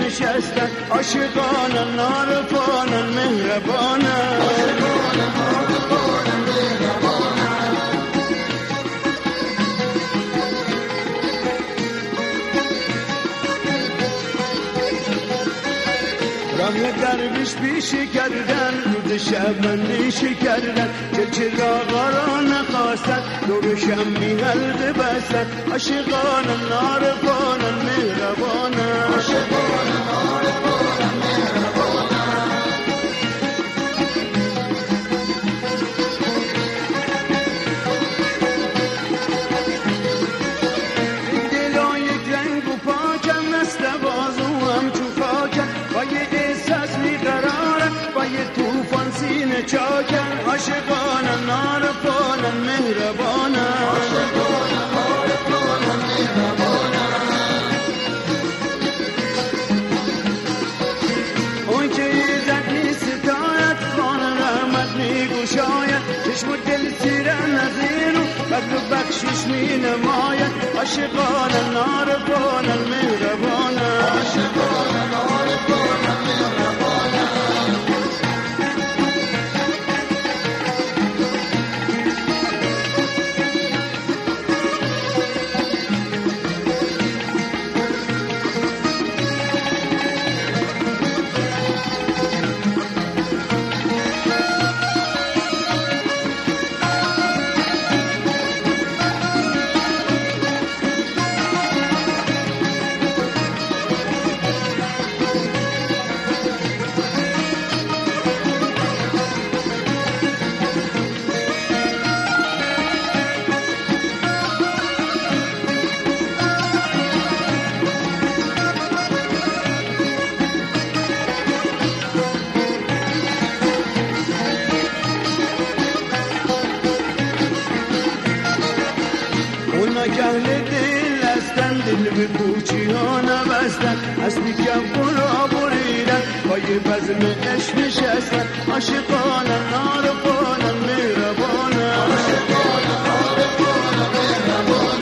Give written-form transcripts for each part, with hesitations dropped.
نشستن عاشقان عارفان مهربان راه درویش پیشی کردن روز شب بندیشی کردن که چراغا را نخواستن دورشم می حلقه بستن عاشقان عارفان مهربان عاشقان عارفان مهربان دلا یک رنگ و پاکم مثل بازو هم تو خاکم با یه احساس بیقرارم با یه توفان سینه چاکم عاشقان عارفان مهربان عاشقان عارفان مهربان اون که یه زدی ستایت خان رحمت میگوشاید چشم و دل سیرن از اینو بدل و بخشش می نماید عاشقان عارفان مهربان عاشقان عارفان مهربان اهل دل هستن دل به پوچی ها نبستن اصلی کم را بریدن با یه بزم عشق نشستن عاشقان عارفان مهربان عاشقان عارفان مهربان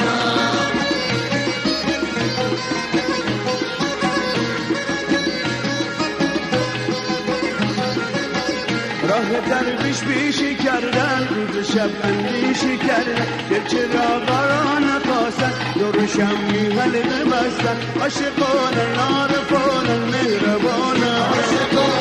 راه درویش پیشی کردن روز شب اندیشی کردن که چراغا را نخواستن دورشم می حلقه بستن عاشقان عارفان مهربان عاشقان